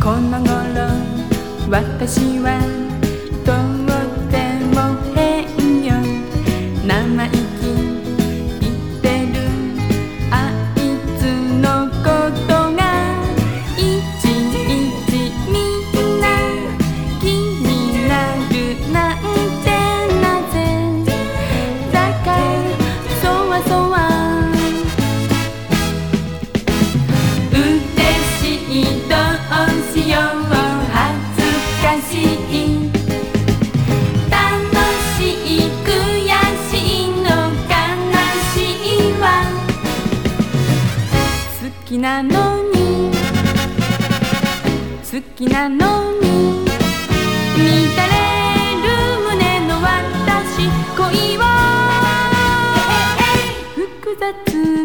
この頃私はとっても変よ。生意気言ってるあいつのことがいちいちみんな気になるなんてなぜだかそわそわうれしいどうしよう恥ずかしい楽しい悔しいの悲しいわ好きなのに好きなのに乱れる胸の私恋は複雑